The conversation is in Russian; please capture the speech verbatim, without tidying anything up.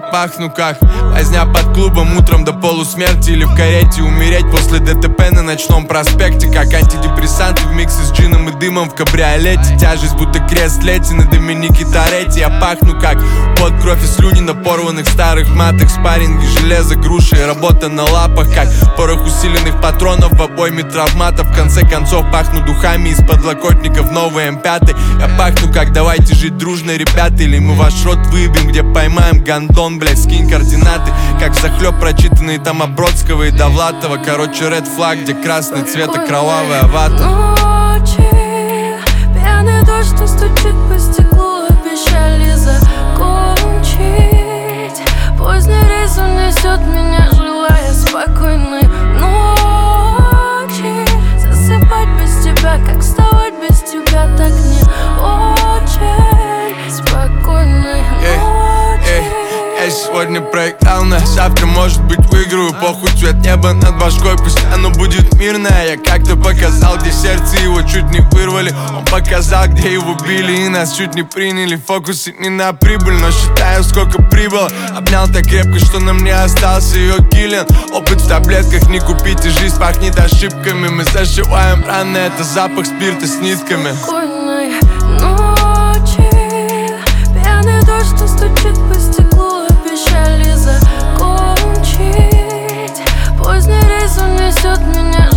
пахну как возня под клубом утром до полусмерти. Или в карете умереть после ДТП на ночном проспекте. Как антидепрессанты в миксе с джином и дымом в кабриолете. Тяжесть будто крест лети на Доминике Торетти. Я пахну как под кровь и слюни на порванных старых матах. Спарринги, железо, груши и работа на лапах. Как порох усиленных патронов в обойме травматов. В конце концов пахну духами из подлокотников новый эм пять. Я пахну как давайте жить дружно, ребята. Или мы ваш рот выебем, где поймаем гандон. Блять, скинь координаты. Как захлеб прочитанные там Бродского и Довлатова. Короче, ред флаг, где красный цвет и кровавая вата. Ночи, пьяный дождь, что стучит по стеклу. Обещали закончить. Поздний рейс унесет меня, желая спокойной ночи. Засыпать без тебя, как вставать без тебя, так не очень спокойной ночи. Я сегодня проиграл, на завтра, может быть, выиграю. Похуй, цвет неба над башкой, пусть оно будет мирное. Я как-то показал, где сердце его чуть не вырвали. Он показал, где его били и нас чуть не приняли. Фокусы не на прибыль, но считаю, сколько прибыло. Обнял так крепко, что на мне остался ее киллин. Опыт в таблетках не купить, и жизнь пахнет ошибками. Мы зашиваем раны, это запах спирта с нитками. Спокойной ночи, пьяный дождь, что стучит по стеклу. Обещали закончить. Поздний рейс унесет меня,